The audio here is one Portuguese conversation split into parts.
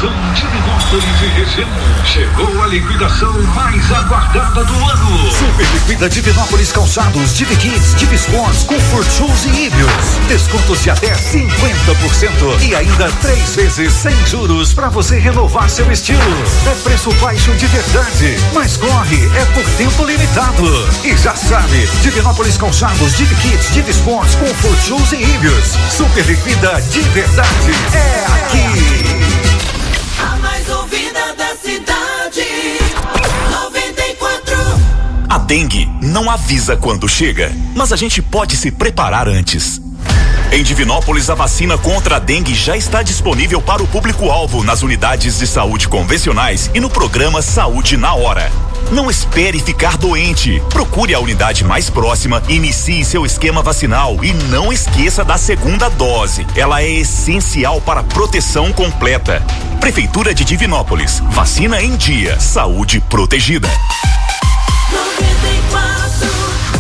Atenção, Divinópolis e região. Chegou a liquidação mais aguardada do ano. Super liquida Divinópolis Calçados, Divi Kids, Divi Sports, Comfort Shoes e Íbios. Descontos de até 50% e ainda 3 vezes sem juros para você renovar seu estilo. É preço baixo de verdade, mas corre, é por tempo limitado. E já sabe, Divinópolis Calçados, Divi Kids, Divi Sports, Comfort Shoes e Íbios. Super liquida de verdade é aqui. A mais ouvida da cidade, 94. A dengue não avisa quando chega, mas a gente pode se preparar antes. Em Divinópolis, a vacina contra a dengue já está disponível para o público-alvo nas unidades de saúde convencionais e no programa Saúde na Hora. Não espere ficar doente. Procure a unidade mais próxima, inicie seu esquema vacinal e não esqueça da segunda dose. Ela é essencial para a proteção completa. Prefeitura de Divinópolis. Vacina em dia. Saúde protegida. 94.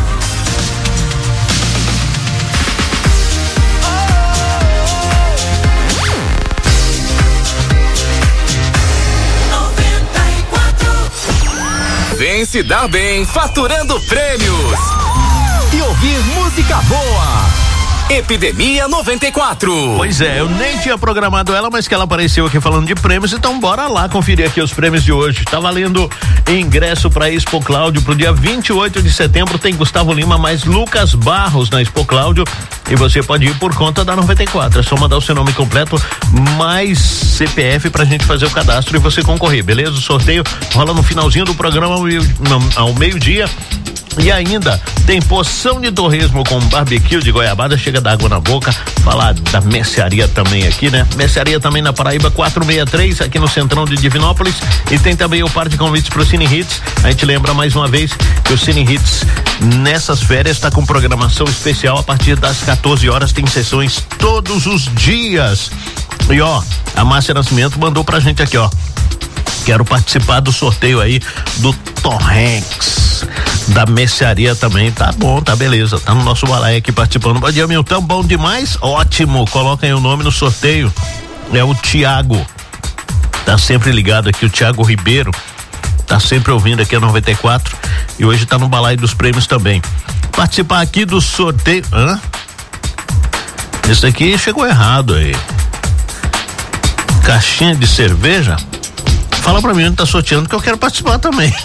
Vem se dar bem, faturando prêmios e ouvir música boa. Epidemia 94. Pois é, eu nem tinha programado ela, mas que ela apareceu aqui falando de prêmios, então bora lá conferir aqui os prêmios de hoje. Tá valendo ingresso pra Expo Cláudio pro dia 28 de setembro, tem Gustavo Lima mais Lucas Barros na Expo Cláudio e você pode ir por conta da 94, é só mandar o seu nome completo mais CPF pra gente fazer o cadastro e você concorrer, beleza? O sorteio rola no finalzinho do programa ao meio-dia. E ainda tem porção de torresmo com barbecue de goiabada, chega da água na boca. Falar da mercearia também aqui, né? Mercearia também na Paraíba 463, aqui no centrão de Divinópolis. E tem também o par de convites pro Cine Hits. A gente lembra mais uma vez que o Cine Hits nessas férias está com programação especial. A partir das 14 horas tem sessões todos os dias. E ó, a Márcia Nascimento mandou pra gente aqui, ó. Quero participar do sorteio aí do Torrex, da mercearia também. Tá bom, tá beleza. Tá no nosso balaio aqui participando. Bom dia, Milton. Bom demais? Ótimo. Coloca aí o nome no sorteio. É o Tiago. Tá sempre ligado aqui, o Tiago Ribeiro. Tá sempre ouvindo aqui a 94. E hoje tá no balaio dos prêmios também. Participar aqui do sorteio. Hã? Esse aqui chegou errado aí. Caixinha de cerveja? Fala pra mim onde tá sorteando que eu quero participar também.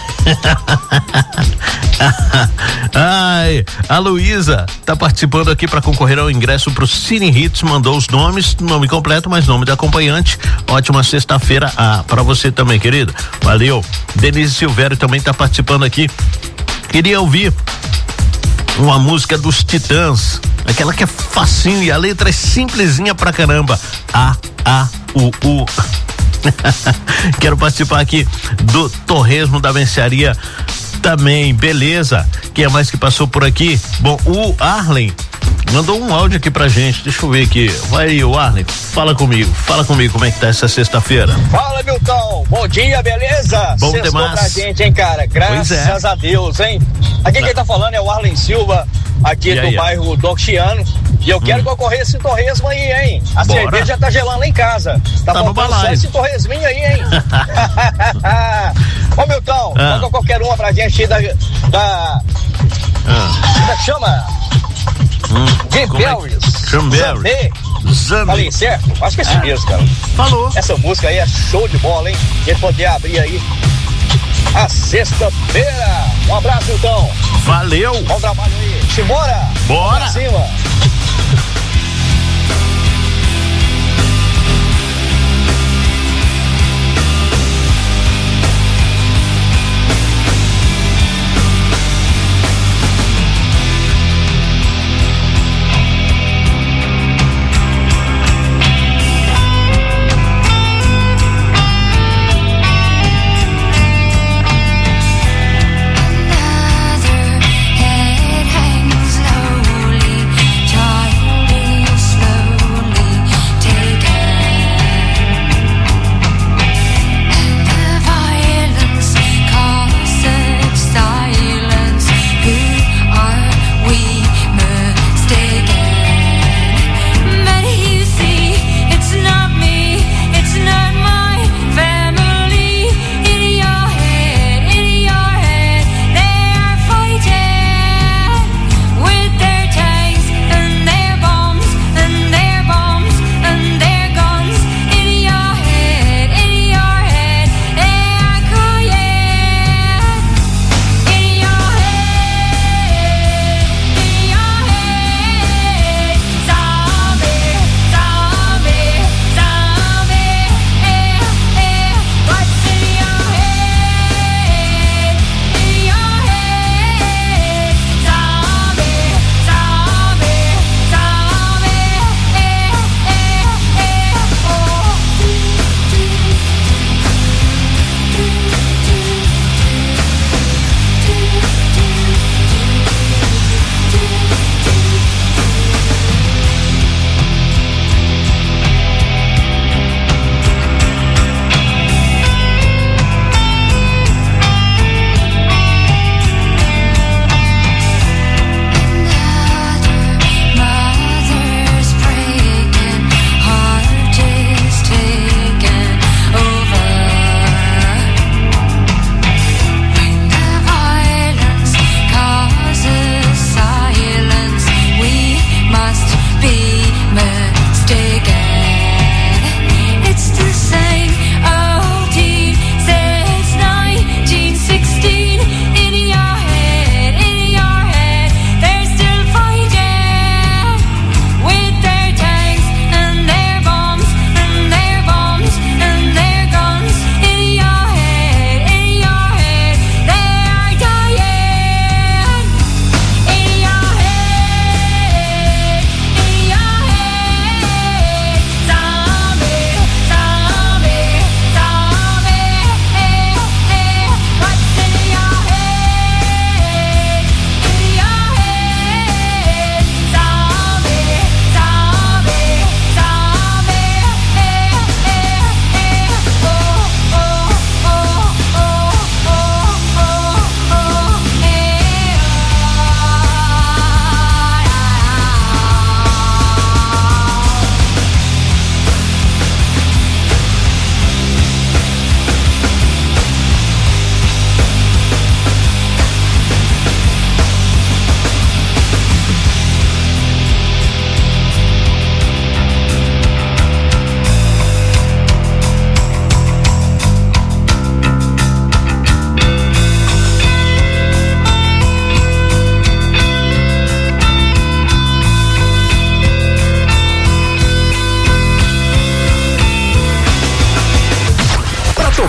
Ai, a Luísa tá participando aqui para concorrer ao ingresso pro Cine Hits, mandou os nomes, nome completo, mas nome da acompanhante. Ótima sexta-feira para você também, querida. Valeu. Denise Silvério também tá participando aqui. Queria ouvir uma música dos Titãs, aquela que é facinho e a letra é simplesinha pra caramba. A-A-U-U. Quero participar aqui do torresmo da mercearia também, beleza? Quem é mais que passou por aqui? Bom, o Arlen mandou um áudio aqui pra gente, deixa eu ver aqui. Vai aí, o Arlen, fala comigo como é que tá essa sexta-feira. Fala, Milton, bom dia, beleza? Bom Sextou demais pra gente, hein, cara, graças a Deus, hein? Aqui quem tá falando é o Arlen Silva, aqui do bairro Doxiano. E eu quero concorrer esse torresmo aí, hein? A cerveja tá gelando lá em casa. Tá faltando só esse torresminho aí, hein? Ô, Milton, toca qualquer uma pra gente da como é que chama? Cranberries. Falei certo? Acho que é esse mesmo, cara. Falou. Essa música aí é show de bola, hein? A gente poder abrir aí a sexta-feira. Um abraço, então. Valeu. Bom trabalho aí. Simbora. Bora. Pra cima. Another head hangs lowly,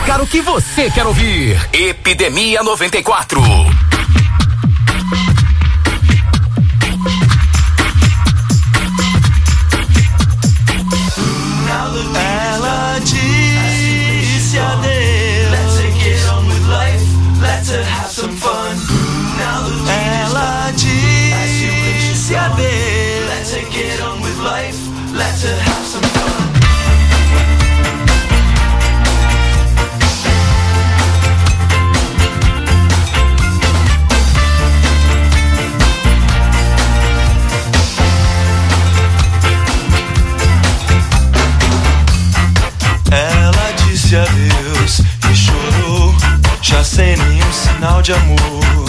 tocar o que você quer ouvir. Epidemia 94. Ela disse adeus. Have some fun. Ela disse adeus. Let's get on with life. Let's have some fun. Ela disse adeus e chorou, já sem nenhum sinal de amor.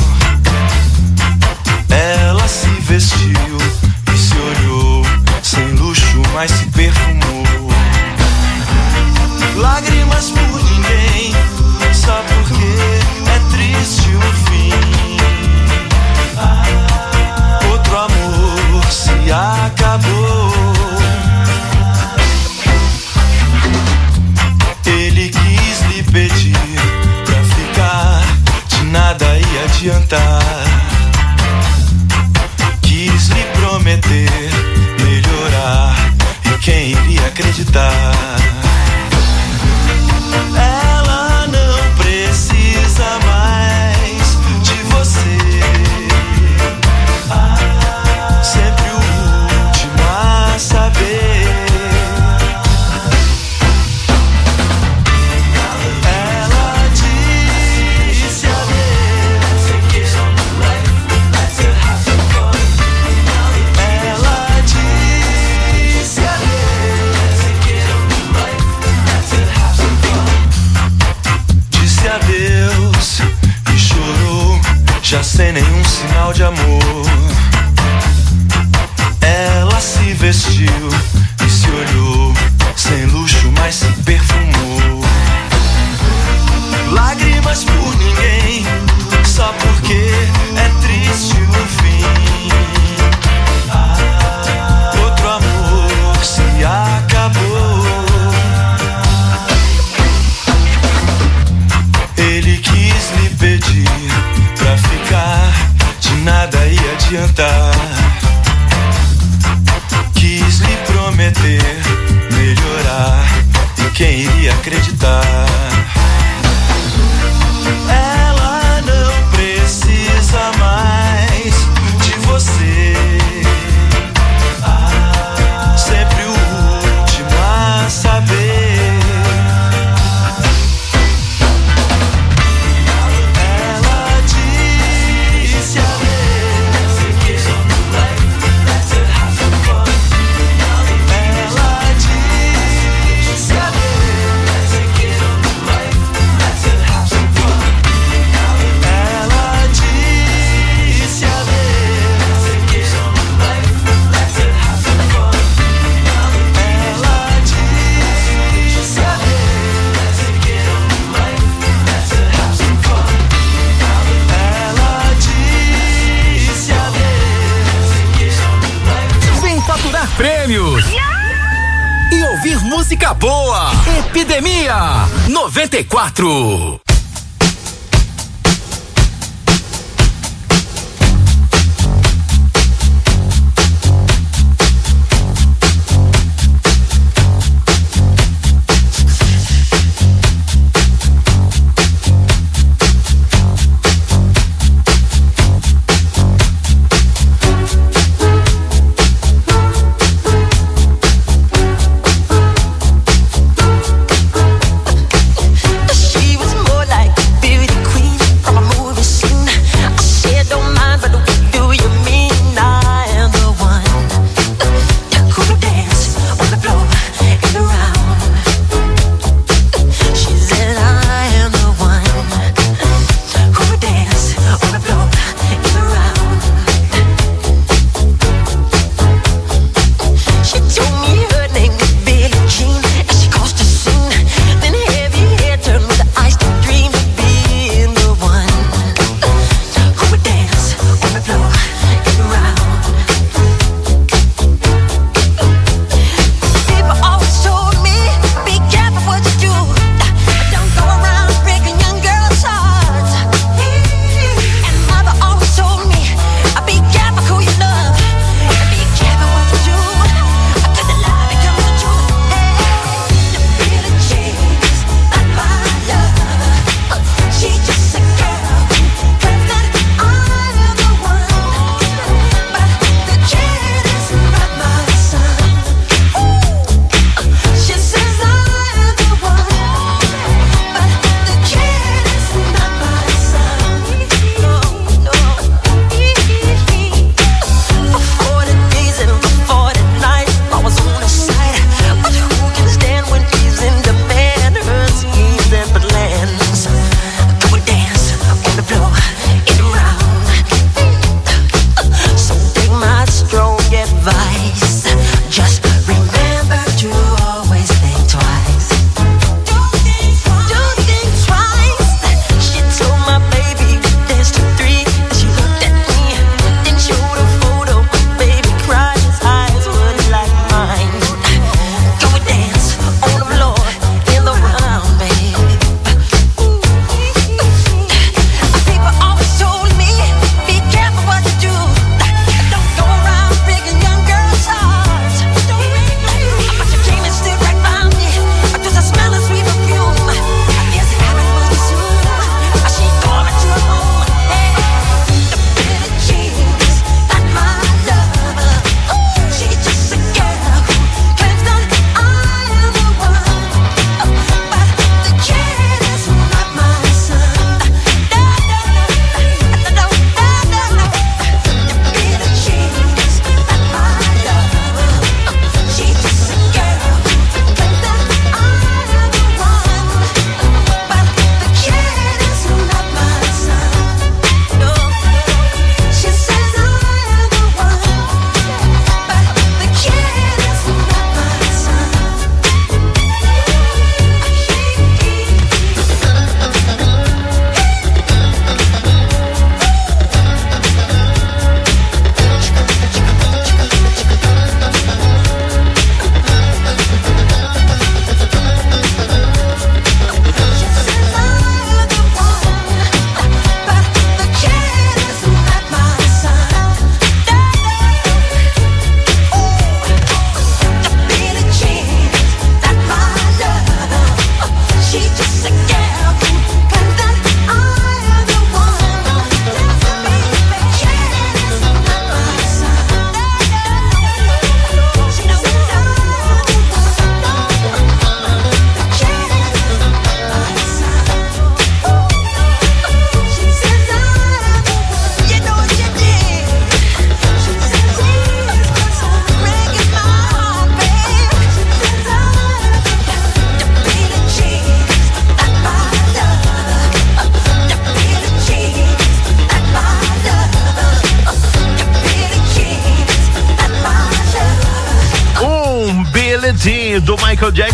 Ela se vestiu e se olhou, sem luxo, mas se perfumou. Lágrimas por ninguém, só porque é triste o fim. Outro amor se acabou. Ele quis lhe pedir pra ficar, de nada ia adiantar. Quis lhe prometer melhorar, e quem iria acreditar? Ela não precisa mais de você. Sempre o último a saber. Já sem nenhum sinal de amor. Ela se vestiu e se olhou, sem luxo, mas se perfumou. Lágrimas por ninguém, só porque é triste o fim. Outro amor se acabou. Ele quis lhe pedir pra ficar, de nada ia adiantar. Quis lhe prometer melhorar, e quem iria acreditar? Ela não precisa mais de você. Sempre o último a saber. Prêmios e ouvir música boa. Epidemia 94. She was more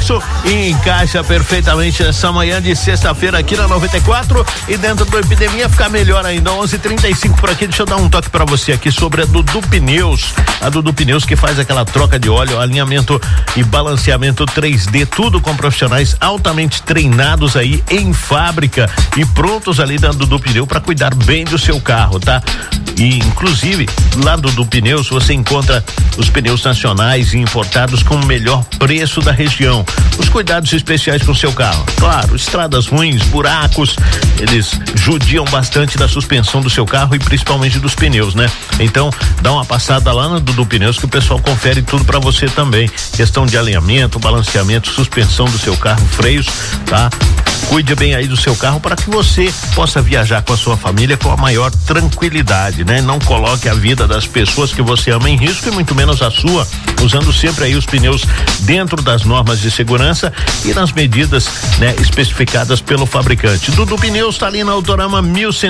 isso e encaixa perfeitamente essa manhã de sexta-feira aqui na 94 e dentro do Epidemia fica melhor ainda. 11:35 por aqui. Deixa eu dar um toque pra você aqui sobre a Dudu Pneus. A Dudu Pneus que faz aquela troca de óleo, alinhamento e balanceamento 3D, tudo com profissionais altamente treinados aí em fábrica e prontos ali da Dudu Pneu para cuidar bem do seu carro, tá? E inclusive lá do Dudu Pneus você encontra os pneus nacionais e importados com o melhor preço da região. Os cuidados especiais com o seu carro. Claro, estradas ruins, buracos, eles judiam bastante da suspensão do seu carro e principalmente dos pneus, né? Então, dá uma passada lá na Dudu Pneus que o pessoal confere tudo pra você também. Questão de alinhamento, balanceamento, suspensão do seu carro, freios, tá? Cuide bem aí do seu carro para que você possa viajar com a sua família com a maior tranquilidade, né? Não coloque a vida das pessoas que você ama em risco e muito menos a sua, usando sempre aí os pneus dentro das normas de segurança e nas medidas, né, especificadas pelo fabricante. Dudu Pneus está ali na Autorama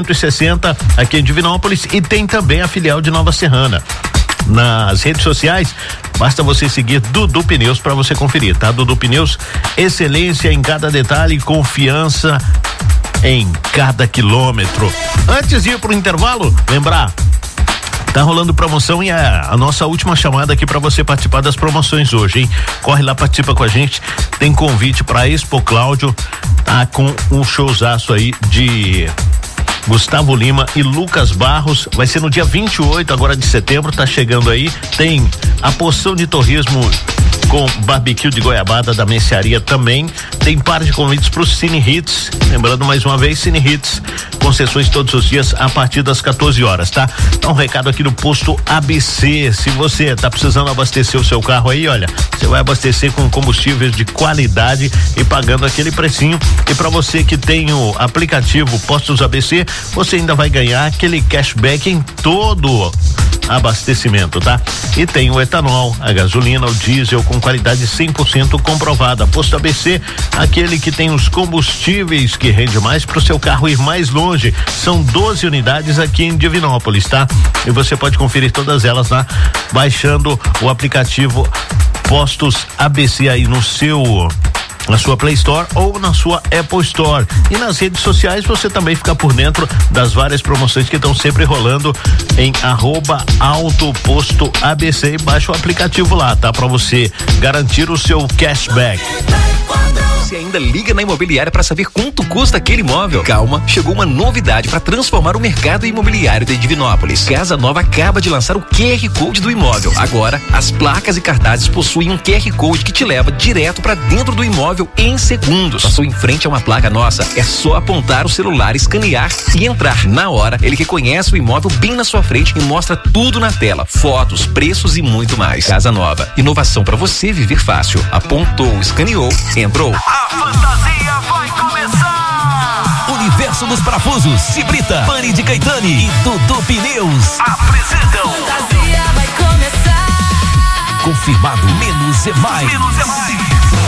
1160, aqui em Divinópolis, e tem também a filial de Nova Serrana. Nas redes sociais, basta você seguir Dudu Pneus para você conferir, tá? Dudu Pneus, excelência em cada detalhe, confiança em cada quilômetro. Antes de ir pro intervalo, lembrar, tá rolando promoção e a nossa última chamada aqui para você participar das promoções hoje, hein? Corre lá, participa com a gente. Tem convite para Expo Cláudio, tá? Com um showzaço aí de Gustavo Lima e Lucas Barros. Vai ser no dia 28 agora de setembro, tá chegando aí. Tem a porção de torresmo com barbecue de goiabada da mercearia também. Tem par de convites pro Cine Hits. Lembrando mais uma vez, Cine Hits, concessões todos os dias a partir das 14 horas, tá? Dá um recado aqui no posto ABC. Se você tá precisando abastecer o seu carro aí, olha, você vai abastecer com combustíveis de qualidade e pagando aquele precinho. E para você que tem o aplicativo Postos ABC, você ainda vai ganhar aquele cashback em todo abastecimento, tá? E tem o etanol, a gasolina, o diesel com qualidade 100% comprovada. Posto ABC, aquele que tem os combustíveis que rende mais para o seu carro ir mais longe. São 12 unidades aqui em Divinópolis, tá? E você pode conferir todas elas lá, baixando o aplicativo Postos ABC aí na sua Play Store ou na sua Apple Store. E nas redes sociais você também fica por dentro das várias promoções que estão sempre rolando em @autopostoabc e baixa o aplicativo lá, tá? Pra você garantir o seu cashback. Você ainda liga na imobiliária para saber quanto custa aquele imóvel? Calma, chegou uma novidade para transformar o mercado imobiliário de Divinópolis. Casa Nova acaba de lançar o QR Code do imóvel. Agora, as placas e cartazes possuem um QR Code que te leva direto para dentro do imóvel em segundos. Passou em frente a uma placa nossa, é só apontar o celular, escanear e entrar. Na hora, ele reconhece o imóvel bem na sua frente e mostra tudo na tela, fotos, preços e muito mais. Casa Nova, inovação para você viver fácil. Apontou, escaneou, entrou. A fantasia vai começar! Universo dos Parafusos, Cibrita, Pani de Caetani e Dudu Pneus apresentam. Fantasia vai começar. Confirmado, menos é mais. Menos é mais.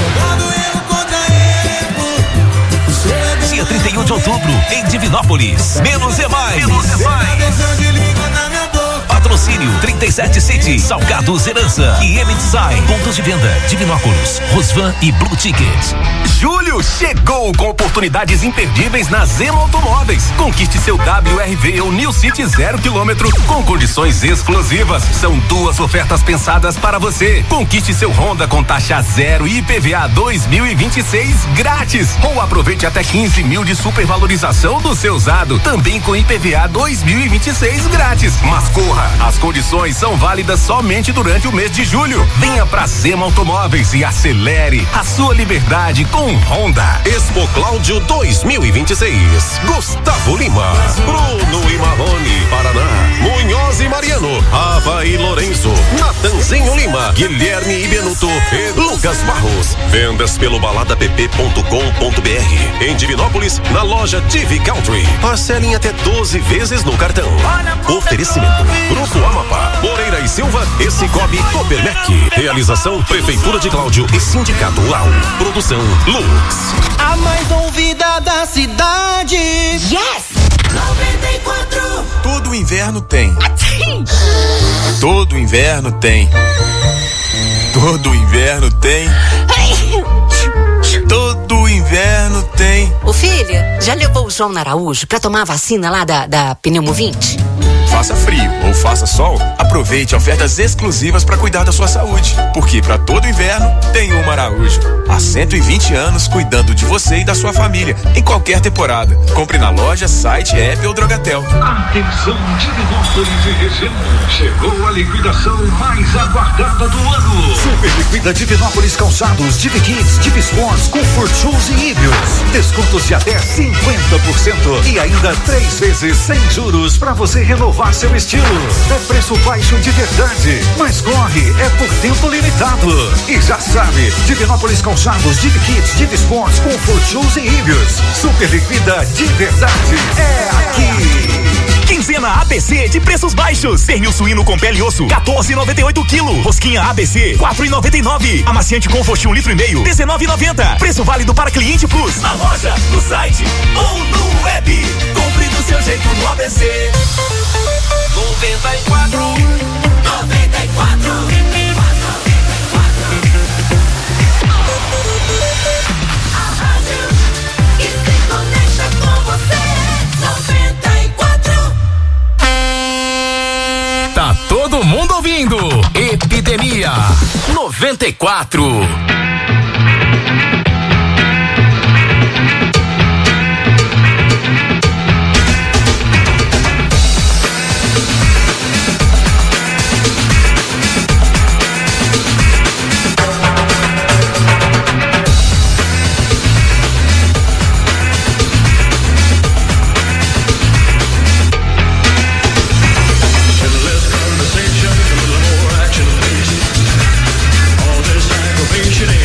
Dia 31 de outubro, em Divinópolis. Menos é mais. Menos é mais. Patrocínio 37 City, Salgados Herança e M-Design. Pontos de venda, Divinópolis, Rosvan e Blue Ticket. Julho chegou com oportunidades imperdíveis na Zema Automóveis. Conquiste seu WRV ou New City 0 km com condições exclusivas. São 2 ofertas pensadas para você. Conquiste seu Honda com taxa zero e IPVA 2026 grátis. Ou aproveite até 15 mil de supervalorização do seu usado, também com IPVA 2026 grátis. Mas corra, as condições são válidas somente durante o mês de julho. Venha pra Zema Automóveis e acelere a sua liberdade com Honda. Expo Cláudio 2026. Gustavo Lima, Bruno e Marrone, Paraná, Munhoz e Mariano, Ava e Lourenço, Natanzinho Lima, Guilherme e Benuto e Lucas Barros. Vendas pelo baladapp.com.br. Em Divinópolis, na loja TV Country. Parcelem até 12 vezes no cartão. Oferecimento Grupo Amapá, Moreira e Silva e Cicobi Copermec. Realização Prefeitura de Cláudio e Sindicato Lau. Produção Lux. A mais ouvida da cidade. Yes! 94. Todo inverno tem. Todo inverno tem. Todo inverno tem. Família, já levou o João Araújo pra tomar a vacina lá da Pneumovinte? Faça frio ou faça sol, aproveite ofertas exclusivas para cuidar da sua saúde. Porque para todo inverno tem uma Araújo. Há 120 anos cuidando de você e da sua família, em qualquer temporada. Compre na loja, site, app ou Drogatel. Atenção, Divinópolis e região. Chegou a liquidação mais aguardada do ano. Super Liquida Divinópolis Calçados, Divi Kids, Divi Sports, Comfort Shoes e Íbios. Descontos de até 50% e ainda 3 vezes sem juros para você renovar seu estilo. É preço baixo de verdade, mas corre, é por tempo limitado. E já sabe, Divinópolis Calçados, Divi Kids, Divi Sports, Comfort Shoes e Íbios. Super Liquida de verdade é aqui. Quinzena ABC de preços baixos. Pernil suíno com pele e osso, 14,98 kg. Rosquinha ABC, 4,99. Amaciante Comfort 1,5 litro, 19,90. Preço válido para cliente Plus. Na loja, no site ou no web. Compre do seu jeito no ABC. 94. A rádio que se conecta com você. 94. Tá todo mundo ouvindo. Epidemia 94. All this aggravation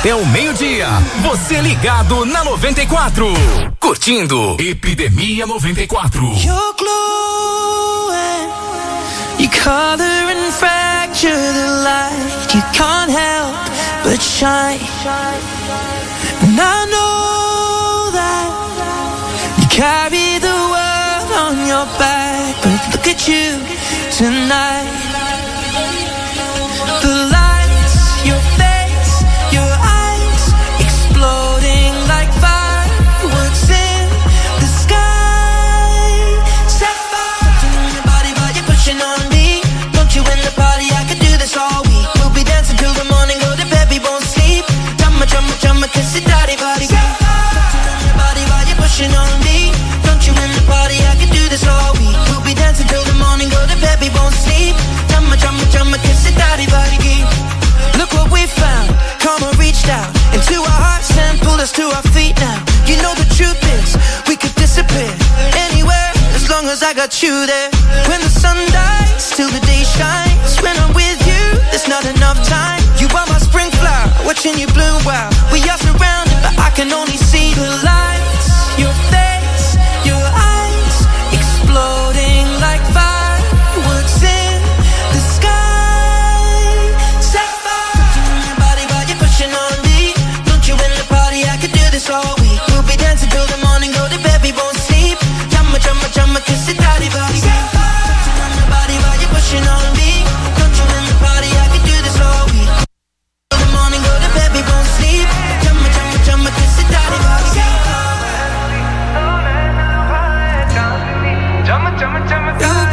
até o meio-dia. Você ligado na 94. Curtindo Epidemia 94. You're glowing, you color and fracture the light. You can't help but shine. And I know that you carry the world on your back, but look at you tonight. The lights, your face, your eyes, exploding like fireworks in the sky. Set fire to your body while you're pushing on me. Don't you in the party, I could do this all week. We'll be dancing till the morning, go to bed, we won't sleep. Drumma, drumma, drumma, kiss it, daddy, body. Set fire to your body while you're pushing on me. Don't you in the party, I could do this all week. We'll be dancing till the morning, go to bed, we won't sleep. Drumma, drumma, drumma, kiss it, daddy, body. Look what we found, karma reached out into our hearts and pulled us to our feet now. You know the truth is, we could disappear anywhere as long as I got you there. When the sun dies, till the day shines. When I'm with you, there's not enough time. You are my spring flower, watching you bloom wild. We are surrounded, but I can only see the lights. Your face, your eyes, exploding like fireworks in the sky. All week, we'll be dancing till the morning, go to bed, we won't sleep. Drumma, drumma, drumma, kiss it, daddy, body. Touching on your body while you're pushing on me. Don't you in the party, I could do this all week. Till the morning, go to bed, we won't sleep. Drumma, drumma, drumma, kiss it, daddy, body. Drumma, drumma, drumma,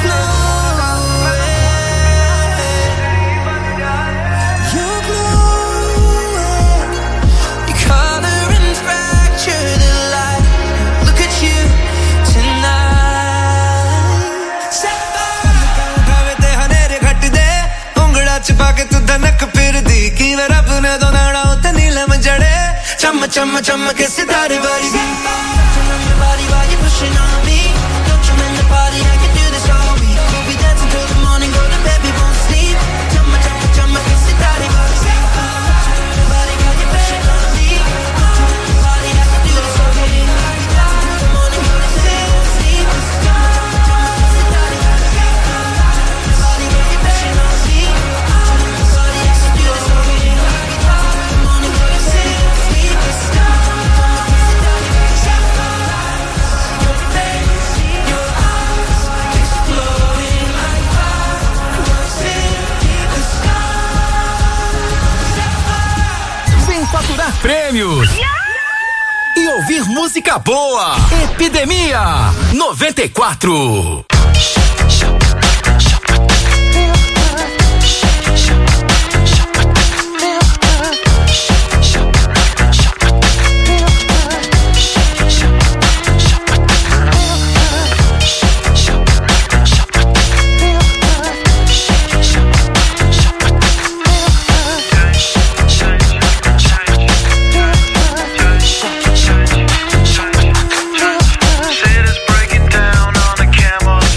पाके तू दनक फिर दी कि रब ने दोनाड़ा उते नीलम जड़े चम चम चम के सितारे वाली body while you're pushing on me. Don't you in the party, I can do this all week. We'll be dancing till the morning, go to bed, we won't sleep. Chum chum chum के सितारे वाली body while you're pushing on me. Don't you in the party, I can do this all week. We'll be dancing till the morning, go to bed, we won't sleep. Chum chum के सितारे वाली body while you're pushing on me. Faturar prêmios e ouvir música boa. Epidemia 94. Break it down on a camel.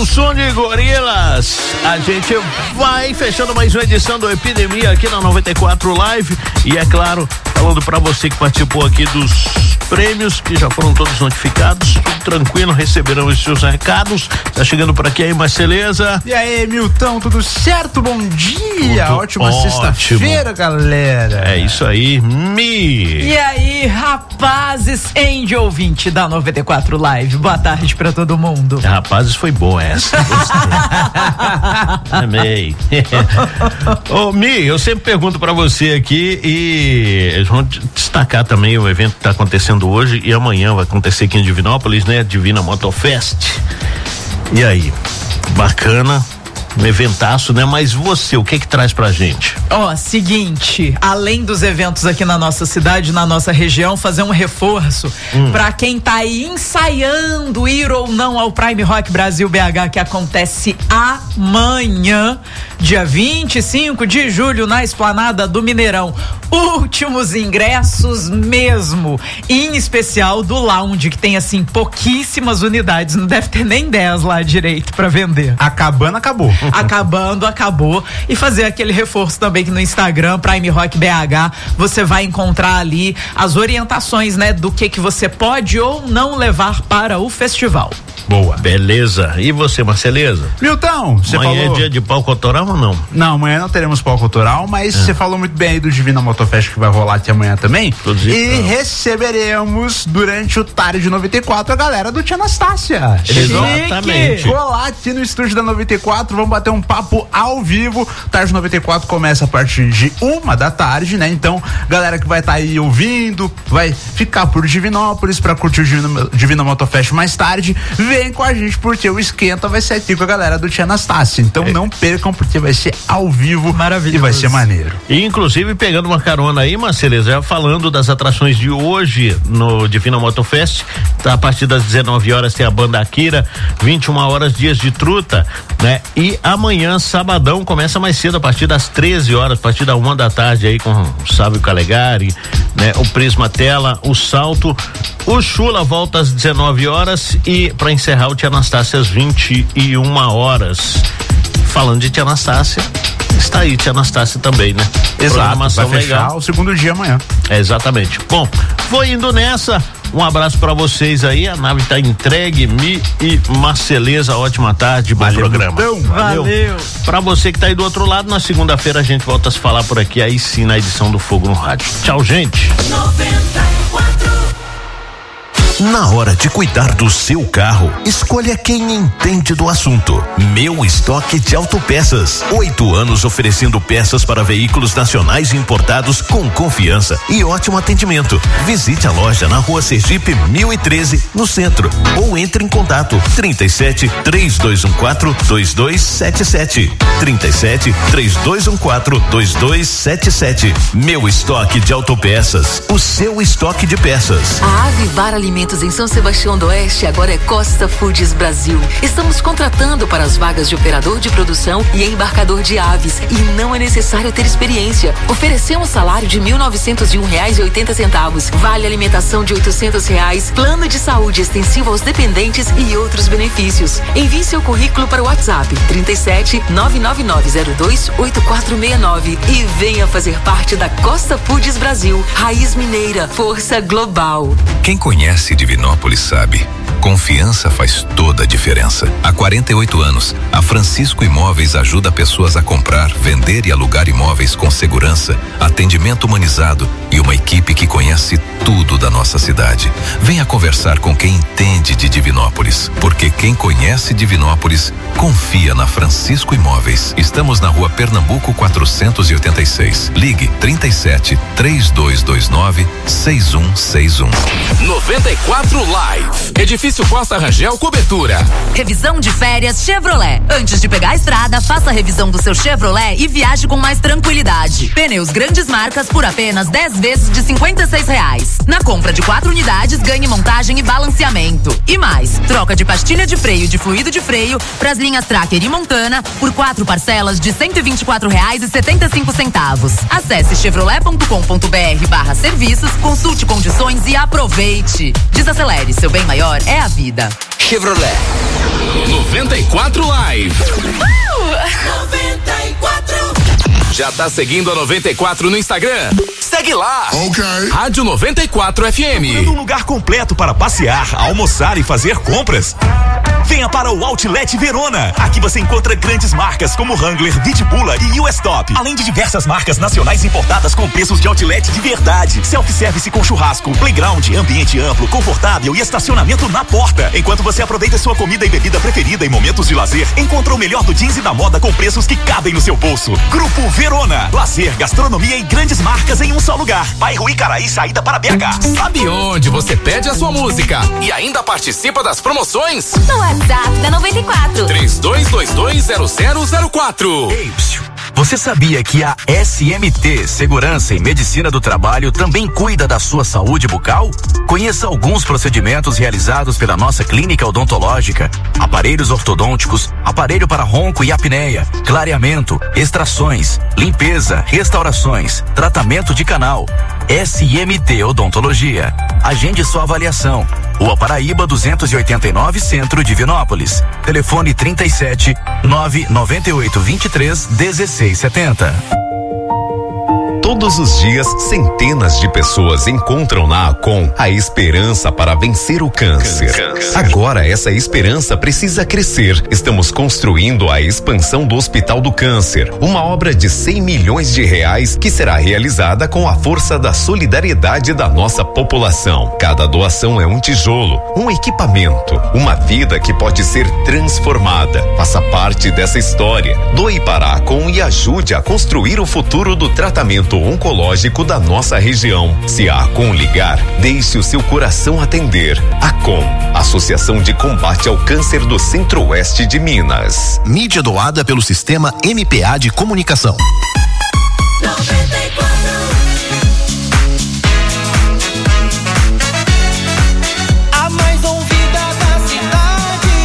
ao som de Gorilas, a gente vai fechando mais uma edição do Epidemia aqui na 94 Live. E é claro, falando pra você que participou aqui dos prêmios, que já foram todos notificados, tudo tranquilo, receberão os seus recados. Tá chegando por aqui aí, Marceleza. E aí, Milton, tudo certo? Bom dia, ótima sexta-feira, galera. É isso aí, E aí, rapazes, de ouvinte da 94 Live, boa tarde pra todo mundo. Rapazes, foi boa essa, gostei. Amei. Ô, Mi, eu sempre pergunto pra você aqui e vamos destacar também o evento que tá acontecendo hoje e amanhã vai acontecer aqui em Divinópolis, né? Divina Motofest. E aí, bacana, um eventaço, né? Mas você, o que traz pra gente? Seguinte, além dos eventos aqui na nossa cidade, na nossa região, fazer um reforço pra quem tá aí ensaiando ir ou não ao Prime Rock Brasil BH, que acontece amanhã, dia 25 de julho, na Esplanada do Mineirão. Últimos ingressos mesmo, em especial do lounge, que tem assim pouquíssimas unidades, não deve ter nem 10 lá direito pra vender. Acabando, acabou. Acabando, acabou. E fazer aquele reforço também que no Instagram, Prime Rock BH, você vai encontrar ali as orientações, né, do que você pode ou não levar para o festival. Boa. Beleza. E você, Marceleza? Milton, você falou... Amanhã é dia de palco autoral ou não? Não, amanhã não teremos palco autoral, mas você falou muito bem aí do Divina Motofest que vai rolar aqui amanhã também. E receberemos durante o Tarde 94 a galera do Tia Anastácia. Exatamente. Rolar aqui no estúdio da 94, vamos bater um papo ao vivo. Tarde 94 começa a partir de 1h, né? Então, galera que vai estar aí ouvindo, vai ficar por Divinópolis pra curtir o Divina Motofest mais tarde. Vem com a gente porque o esquenta vai ser aqui com a galera do Tia Anastácia. Então não percam porque vai ser ao vivo. Maravilhoso. E vai ser maneiro. E inclusive pegando uma carona aí, Marceleza, falando das atrações de hoje no Divina Motofest, tá, a partir das 19h tem a banda Akira, 21h Dias de Truta, né? E amanhã, sabadão, começa mais cedo, a partir das 13h, a partir da 1h aí com o Sábio Calegari, né? O Prisma Tela, o Salto, o Chula volta às 19h e para encerrar o Tia Anastácia às 21h. Falando de Tia Anastácia, está aí Tia Anastácia também, né? Exato, vai fechar legal. O segundo dia amanhã. Exatamente. Bom, vou indo nessa. Um abraço pra vocês aí, a nave tá entregue, Mi e Marceleza, ótima tarde, bom programa. Valeu. Pra você que tá aí do outro lado, na segunda-feira a gente volta a se falar por aqui, aí sim na edição do Fogo no Rádio. Tchau, gente. 94. Na hora de cuidar do seu carro, escolha quem entende do assunto. Meu Estoque de Autopeças. 8 anos oferecendo peças para veículos nacionais e importados com confiança e ótimo atendimento. Visite a loja na Rua Sergipe 1013, no centro, ou entre em contato 37 3214 2277. 37 3214 2277. Meu Estoque de Autopeças. O seu estoque de peças. A Avivar Alimentos em São Sebastião do Oeste agora é Costa Foods Brasil. Estamos contratando para as vagas de operador de produção e embarcador de aves e não é necessário ter experiência. Oferecemos salário de R$ 1.901,80, vale alimentação de R$ 800, plano de saúde extensivo aos dependentes e outros benefícios. Envie seu currículo para o WhatsApp 37 99902 8469 e venha fazer parte da Costa Foods Brasil. Raiz mineira, força global. Quem conhece Divinópolis sabe, confiança faz toda a diferença. Há 48 anos, a Francisco Imóveis ajuda pessoas a comprar, vender e alugar imóveis com segurança, atendimento humanizado e uma equipe que conhece tudo da nossa cidade. Venha conversar com quem entende de Divinópolis, porque quem conhece Divinópolis confia na Francisco Imóveis. Estamos na Rua Pernambuco 486. Ligue 37 3229 6161. 94 Live. Edifício Costa Rangel Cobertura. Revisão de férias Chevrolet. Antes de pegar a estrada, faça a revisão do seu Chevrolet e viaje com mais tranquilidade. Pneus grandes marcas por apenas 10 vezes de R$56. Na compra de 4 unidades, ganhe montagem e balanceamento. E mais, troca de pastilha de freio e de fluido de freio para as linhas Tracker e Montana por 4 parcelas de R$124,75. Acesse chevrolet.com.br/serviços, consulte condições e aproveite. Desacelere, seu bem maior é a vida. Chevrolet. 94 Live. 94. Já tá seguindo a 94 no Instagram? Segue lá. Ok. Rádio 94 FM. Procurando um lugar completo para passear, almoçar e fazer compras? Venha para o Outlet Verona. Aqui você encontra grandes marcas como Wrangler, Vitibula e US Top, além de diversas marcas nacionais importadas com preços de outlet de verdade. Self-service com churrasco, playground, ambiente amplo, confortável e estacionamento na porta. Enquanto você aproveita sua comida e bebida preferida em momentos de lazer, encontra o melhor do jeans e da moda com preços que cabem no seu bolso. Grupo Verona. Lazer, gastronomia e grandes marcas em um só lugar. Bairro Icaraí, saída para BH. Sabe onde você pede a sua música e ainda participa das promoções? No WhatsApp da 94. 32220004. Ei, você sabia que a SMT Segurança e Medicina do Trabalho também cuida da sua saúde bucal? Conheça alguns procedimentos realizados pela nossa clínica odontológica: aparelhos ortodônticos, aparelho para ronco e apneia, clareamento, extrações, limpeza, restaurações, tratamento de canal. SMT Odontologia. Agende sua avaliação. Rua Paraíba 289, Centro, Divinópolis. Telefone 37 998 23 1670. Todos os dias, centenas de pessoas encontram na Acom a esperança para vencer o câncer. Agora, essa esperança precisa crescer. Estamos construindo a expansão do Hospital do Câncer, uma obra de R$100 milhões que será realizada com a força da solidariedade da nossa população. Cada doação é um tijolo, um equipamento, uma vida que pode ser transformada. Faça parte dessa história. Doe para a Acom e ajude a construir o futuro do tratamento oncológico da nossa região. Se a Acom ligar, deixe o seu coração atender. Acom, Associação de Combate ao Câncer do Centro-Oeste de Minas. Mídia doada pelo Sistema MPA de Comunicação. 94. A mais ouvida da cidade.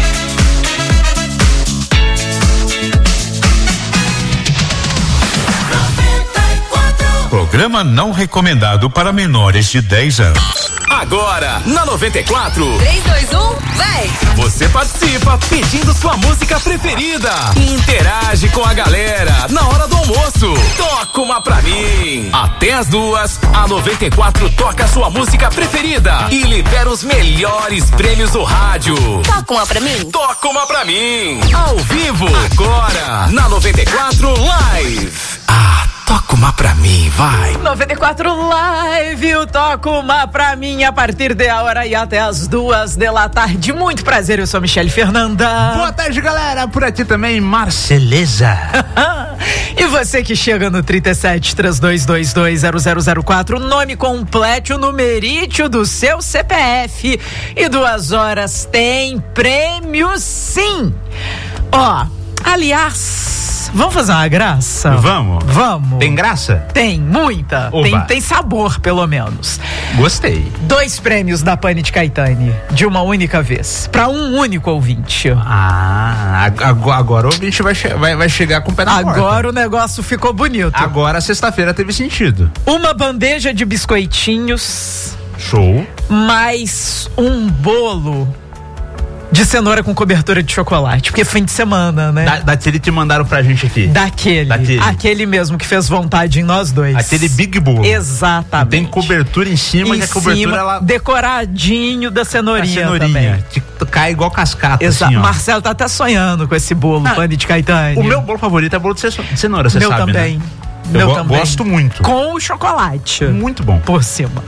Programa não recomendado para menores de 10 anos. Agora, na 94. 3, 2, 1, vai! Você participa pedindo sua música preferida e interage com a galera na hora do almoço. Toca uma pra mim. Até as 2, a 94 toca a sua música preferida e libera os melhores prêmios do rádio. Toca uma pra mim. Toca uma pra mim. Ao vivo, agora, na 94 Live. Toca uma pra mim, vai. 94 Live, o Toca uma pra mim a partir da hora e até as 2 da tarde. Muito prazer, eu sou Michele Fernanda. Boa tarde, galera. Por aqui também, Marceleza. E você que chega no 3732220004, nome completo, o numerítio do seu CPF. E 2 horas tem prêmio sim. Ó, aliás, vamos fazer uma graça? Vamos. Tem graça? Tem, muita. Tem sabor, pelo menos. Gostei. 2 prêmios da Pane de Caetane, de uma única vez, para um único ouvinte. Agora o ouvinte vai chegar com o pé na porta. Agora o negócio ficou bonito. Agora sexta-feira teve sentido. Uma bandeja de biscoitinhos. Show. Mais um bolo de cenoura com cobertura de chocolate, porque fim de semana, né? Daquele que mandaram pra gente aqui. Daquele. Aquele mesmo que fez vontade em nós dois. Aquele Big Bolo. Exatamente. Tem cobertura em cima, e a cobertura ela... decoradinho da cenourinha também. Que cai igual cascata. Exato. Assim, ó. Marcelo tá até sonhando com esse bolo, Pane de Caetane. O meu bolo favorito é bolo de cenoura, você sabe, também. Né? Eu também. Gosto muito. Com o chocolate. Muito bom. Por cima.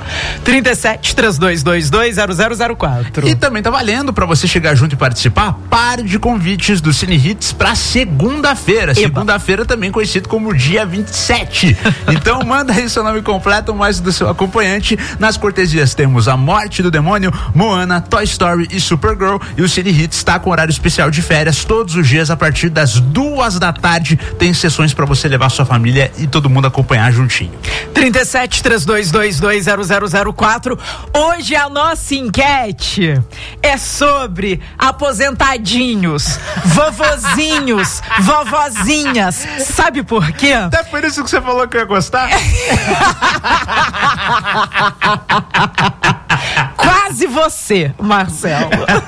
3732220004. E também tá valendo pra você chegar junto e participar. Par de convites do Cine Hits pra segunda-feira. Segunda-feira também conhecido como dia 27. Então manda aí seu nome completo, mais do seu acompanhante. Nas cortesias temos A Morte do Demônio, Moana, Toy Story e Supergirl. E o Cine Hits tá com horário especial de férias todos os dias a partir das 2 da tarde. Tem sessões pra você levar sua família e todo mundo acompanhar juntinho. 3732220004. Hoje a nossa enquete é sobre aposentadinhos, vovozinhos, vovozinhas. Sabe por quê? Até por isso que você falou que eu ia gostar. Quase você, Marcelo.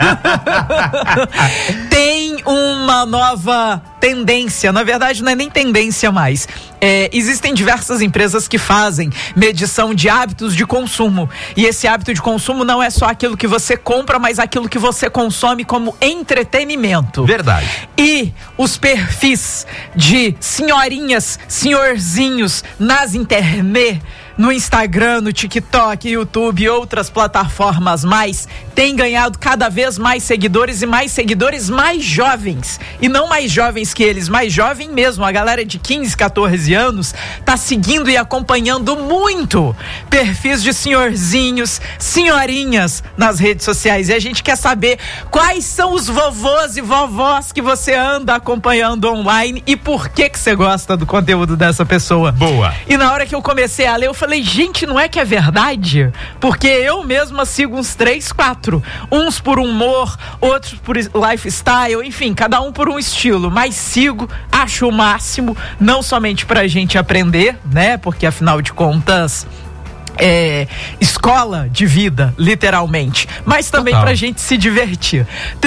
Tem uma nova tendência, na verdade não é nem tendência mais. Existem diversas empresas que fazem medição de hábitos de consumo. E esse hábito de consumo não é só aquilo que você compra, mas aquilo que você consome como entretenimento. Verdade. E os perfis de senhorinhas, senhorzinhos nas internet, no Instagram, no TikTok, YouTube e outras plataformas mais, tem ganhado cada vez mais seguidores e mais seguidores mais jovens. E não mais jovens que eles, mais jovem mesmo. A galera de 15, 14 anos tá seguindo e acompanhando muito perfis de senhorzinhos, senhorinhas nas redes sociais. E a gente quer saber quais são os vovôs e vovós que você anda acompanhando online e por que você gosta do conteúdo dessa pessoa. Boa. E na hora que eu comecei a ler, eu falei, gente, não é que é verdade? Porque eu mesma sigo uns 3, 4. Uns por humor, outros por lifestyle, enfim, cada um por um estilo. Mas sigo, acho o máximo, não somente pra gente aprender, né? Porque afinal de contas escola de vida, literalmente, mas também pra gente se divertir.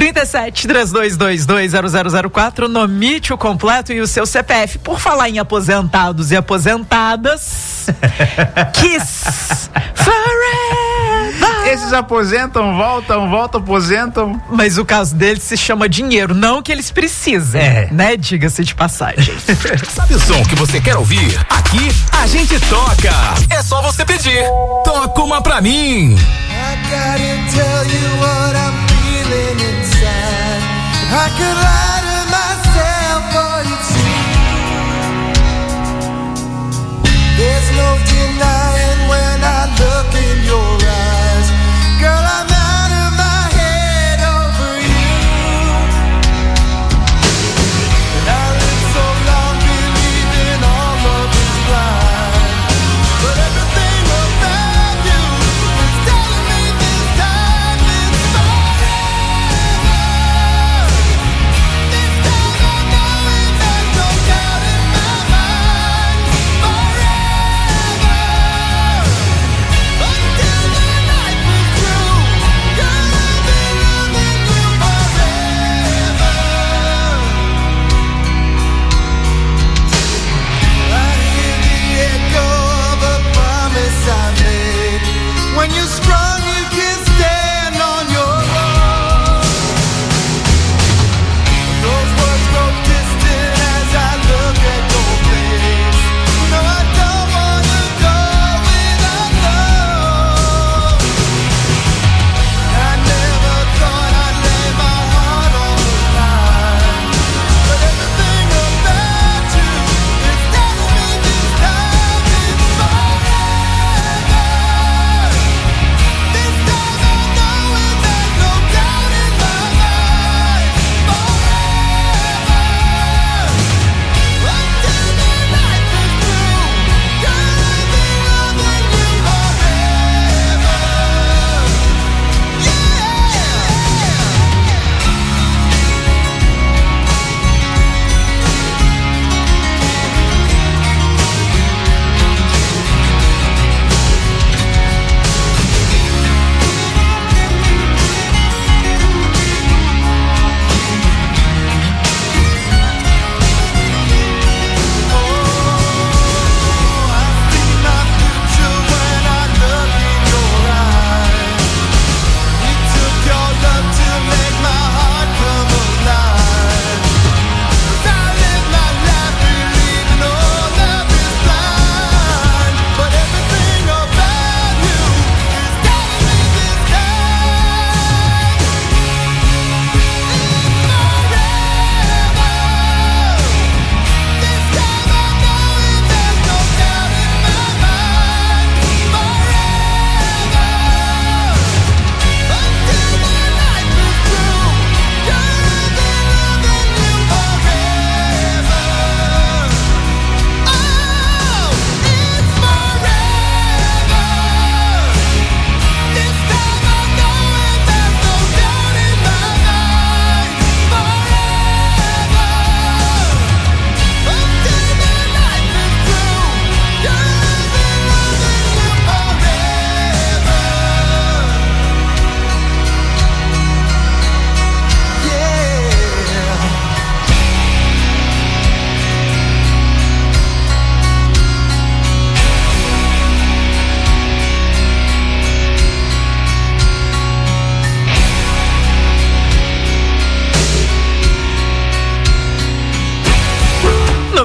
37-3222-0004, nomite o completo e o seu CPF. Por falar em aposentados e aposentadas, Kiss Forever. Esses aposentam, voltam, aposentam. Mas o caso deles se chama dinheiro, não que eles precisem, né? Diga-se de passagem. Sabe o som que você quer ouvir? Aqui a gente toca. É só você pedir. Toca uma pra mim. I gotta tell you what I'm feeling inside. I could lie to myself or you'd see. There's no denying when I look in your eyes. Girl, I'm out of my head over you. And I lived so long believing all love is blind. But everything about you is telling me this time is fine.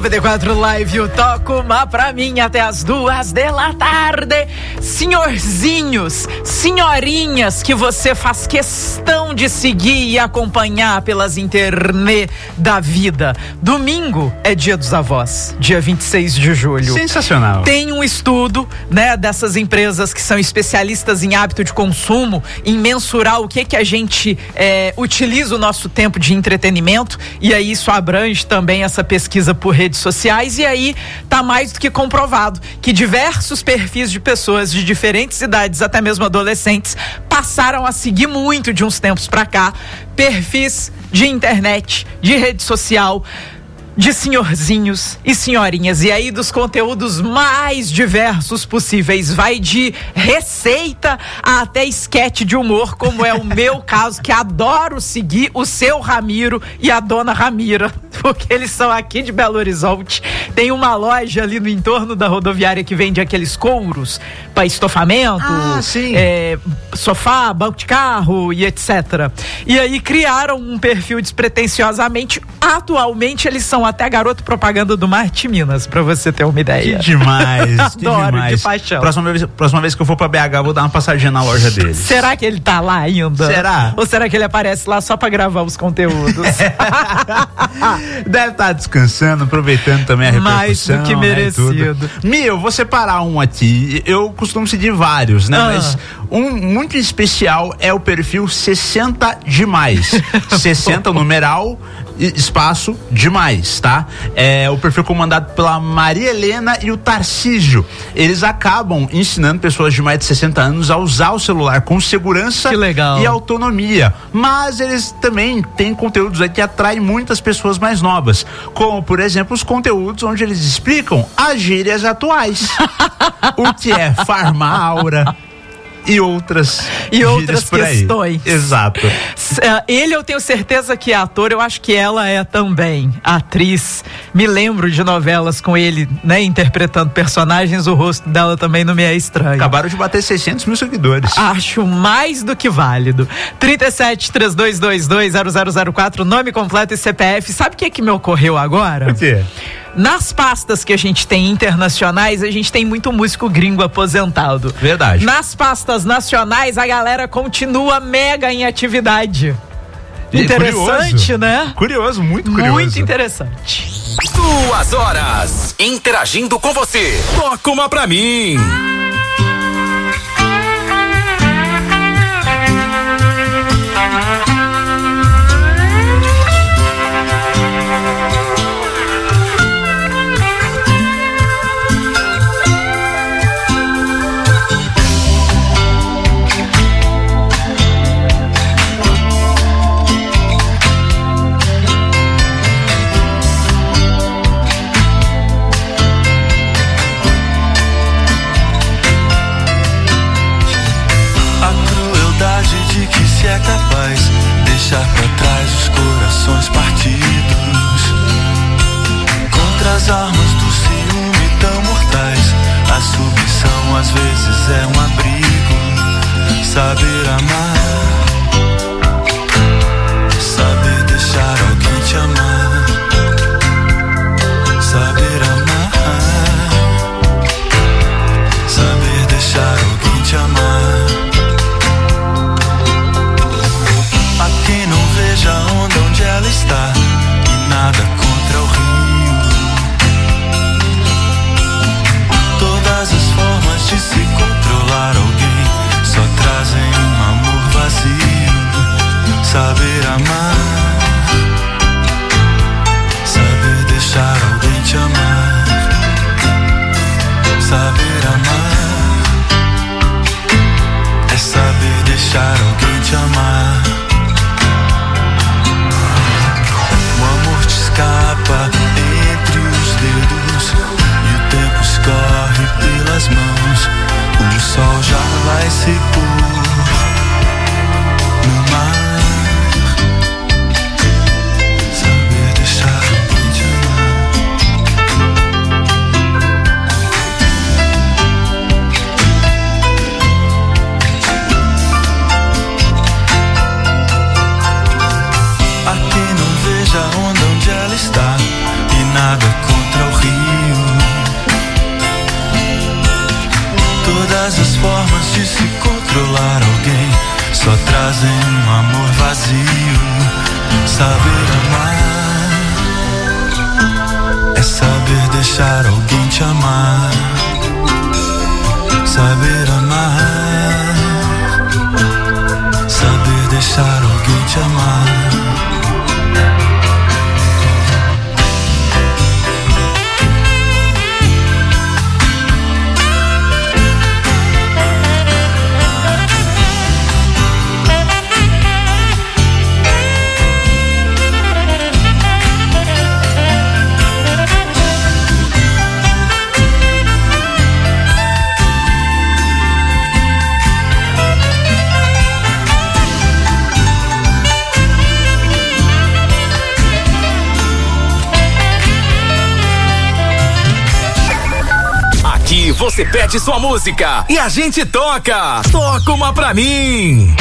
94 Live, eu toco uma pra mim até as 2:00 Senhorzinhos, senhorinhas que você faz questão de seguir e acompanhar pelas internet da vida. Domingo é dia dos avós, dia 26 de julho. Sensacional. Tem um estudo, né, dessas empresas que são especialistas em hábito de consumo, em mensurar o que a gente utiliza o nosso tempo de entretenimento, e aí isso abrange também essa pesquisa por redes sociais, e aí tá mais do que comprovado que diversos perfis de pessoas de diferentes idades, até mesmo adolescentes, passaram a seguir muito de uns tempos pra cá perfis de internet, de rede social, de senhorzinhos e senhorinhas, e aí dos conteúdos mais diversos possíveis, vai de receita a até esquete de humor, como é o meu caso, que adoro seguir o seu Ramiro e a dona Ramira, porque eles são aqui de Belo Horizonte. Tem uma loja ali no entorno da rodoviária que vende aqueles couros para estofamento, sofá, banco de carro e etc. E aí criaram um perfil despretensiosamente. Atualmente eles são até garoto propaganda do Marte Minas, pra você ter uma ideia. Que demais. Adoro, demais. de paixão. Próxima vez que eu for pra BH, vou dar uma passadinha na loja deles. Será que ele tá lá ainda? Será? Ou será que ele aparece lá só pra gravar os conteúdos? Deve estar descansando, aproveitando também a repercussão. Mais do que merecido. Né, eu vou separar um aqui. Eu costumo seguir vários, né? Mas um muito especial é o perfil 60 demais. 60 numeral, espaço demais, tá? É o perfil comandado pela Maria Helena e o Tarcísio. Eles acabam ensinando pessoas de mais de 60 anos a usar o celular com segurança e autonomia. Mas eles também têm conteúdos aí que atraem muitas pessoas mais novas, como por exemplo os conteúdos onde eles explicam as gírias atuais. O que é farmaura e outras questões. Exato. Ele, eu tenho certeza que é ator, eu acho que ela é também atriz. Me lembro de novelas com ele, né, interpretando personagens, o rosto dela também não me é estranho. Acabaram de bater 600 mil seguidores. Acho mais do que válido. 37-3222-0004, nome completo e CPF. Sabe o que me ocorreu agora? O quê? Nas pastas que a gente tem internacionais, a gente tem muito músico gringo aposentado. Verdade. Nas pastas nacionais, a galera continua mega em atividade. Interessante, né? Curioso, muito curioso. Muito interessante. 2 horas interagindo com você. Toca uma pra mim. É capaz de deixar pra trás os corações partidos contra as armas do ciúme tão mortais. A submissão às vezes é um abrigo. Saber amar, saber deixar alguém te amar, saber amar, saber deixar alguém te amar. Veja a onda onde ela está e nada contra o rio. Todas as formas de se controlar alguém só trazem um amor vazio. Saber amar, saber deixar alguém te amar, saber amar é saber deixar alguém te amar. Escapa entre os dedos e o tempo escorre pelas mãos. O sol já vai se pôr no mar. Saber deixar alguém te amar. controlar alguém só trazem um amor vazio. Saber amar é saber deixar alguém te amar. Saber amar, saber deixar alguém te amar. Você pede sua música e a gente toca. Toca uma pra mim.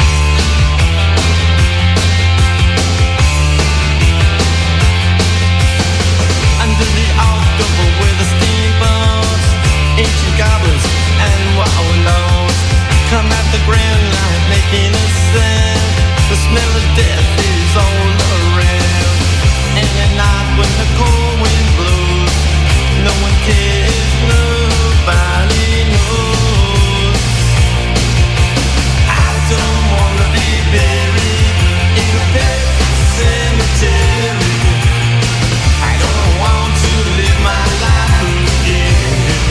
Under the October with the steamboats, ancient goblins and wallows come at the grand line making a sound. The smell of death is all around. And at night when the cold wind blows, no one cares, nobody knows. I don't wanna be buried in a pet cemetery. I don't want to live my life again.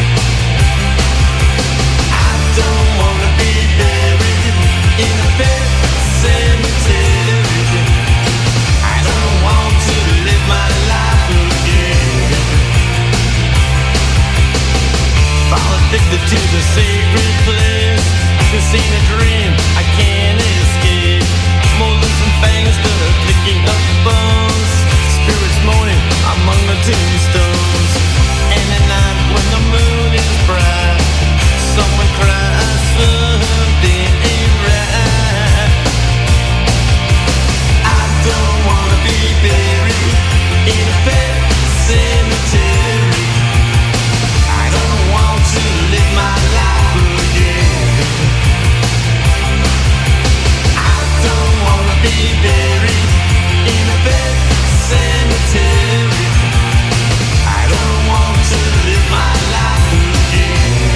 I don't wanna be buried in a pet cemetery. I don't want to live my life again. Fall addicted to the sacred place. This ain't a dream, I can't escape. Molars and fangs, the clicking of bones. Spirits moaning among the tombstones. And at night when the moon is bright, someone cries something ain't right. I don't wanna be buried in a pet cemetery. I don't want to live my life again. I don't wanna be buried in a pet cemetery. I don't want to live my life again.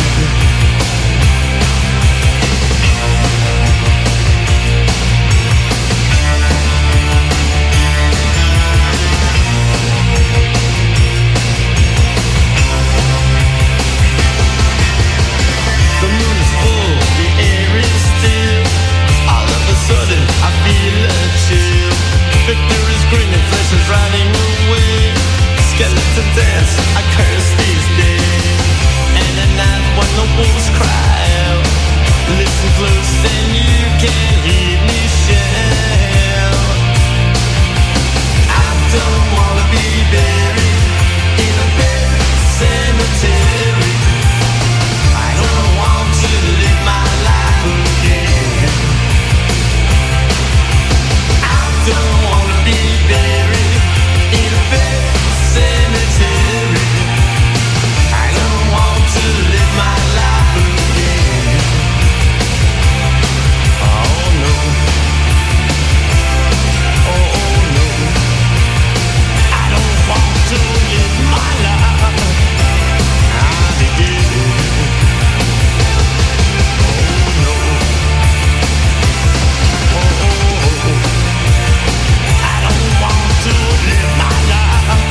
The moon is full, the air is still. All of a sudden, I feel a chill. Victor is grinning, flesh is riding away. Skeleton dance, I curse these days. And at night when the wolves cry out, listen close and you can hear me shout. I don't wanna be buried in a pet cemetery. I don't want to live my life again. I don't wanna be buried in a pet cemetery. I don't want to live my life again. Oh no. Oh no. I don't want to live my life again. Oh no. Oh, I don't want to live my life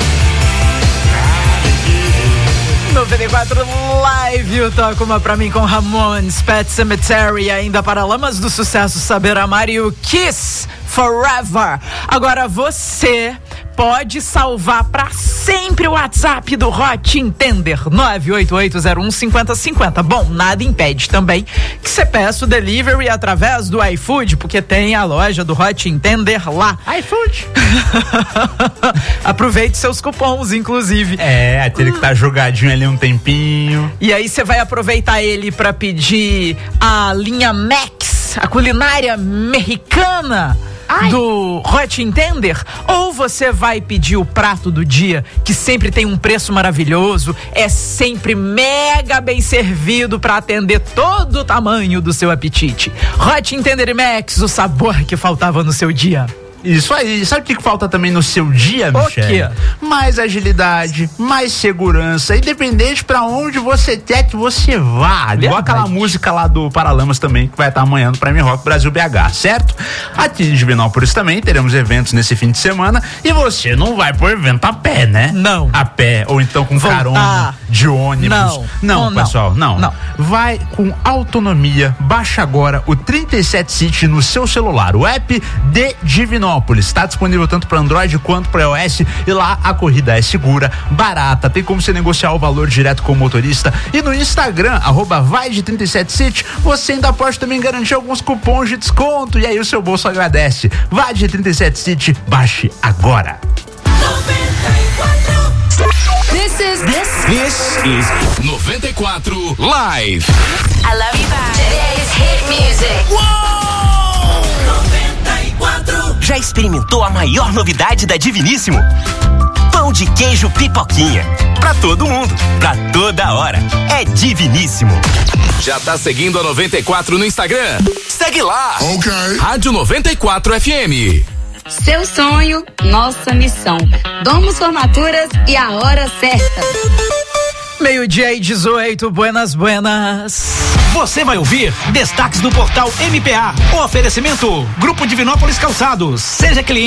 again. 94 Live, o Toca Uma Pra Mim com Ramones, Pet Cemetery, ainda Paralamas do Sucesso, Saber Amar e o Kiss Forever. Agora você pode salvar pra sempre o WhatsApp do Hot Entender 988015050. Bom, nada impede também que você peça o delivery através do iFood, porque tem a loja do Hot Entender lá. iFood. Aproveite seus cupons, inclusive. É, aquele que tá jogadinho ali um tempinho. E aí você vai aproveitar ele pra pedir a linha Max, a culinária mexicana. do Hot Entender, ou você vai pedir o prato do dia, que sempre tem um preço maravilhoso, é sempre mega bem servido para atender todo o tamanho do seu apetite. Hot Entender Max, o sabor que faltava no seu dia. Isso aí. Sabe o que falta também no seu dia, Michele? O quê? Mais agilidade, mais segurança, independente pra onde você quer que você vá. Verdade. Igual aquela música lá do Paralamas também, que vai estar amanhã no Prime Rock Brasil BH, certo? Aqui em Divinópolis também teremos eventos nesse fim de semana e você não vai pro evento a pé, né? Não. A pé, ou então com carona de ônibus. Não, pessoal, não. Vai com autonomia. Baixa agora o 37 City no seu celular, o app de Divinópolis. Está disponível tanto para Android quanto para iOS e lá a corrida é segura, barata, tem como você negociar o valor direto com o motorista e no Instagram, @vaide37city, você ainda pode também garantir alguns cupons de desconto e aí o seu bolso agradece. Vaide 37 City, baixe agora. This is 94 Live. I love you, bye. Today's hit music. Uou! 94. Já experimentou a maior novidade da Diviníssimo? Pão de queijo pipoquinha. Pra todo mundo, pra toda hora. É Diviníssimo. Já tá seguindo a 94 no Instagram? Segue lá. Ok. Rádio 94 FM. Seu sonho, nossa missão. Domos Formaturas e a hora certa. 12:18, buenas. Você vai ouvir destaques do portal MPA. Oferecimento Grupo Divinópolis Calçados. Seja cliente.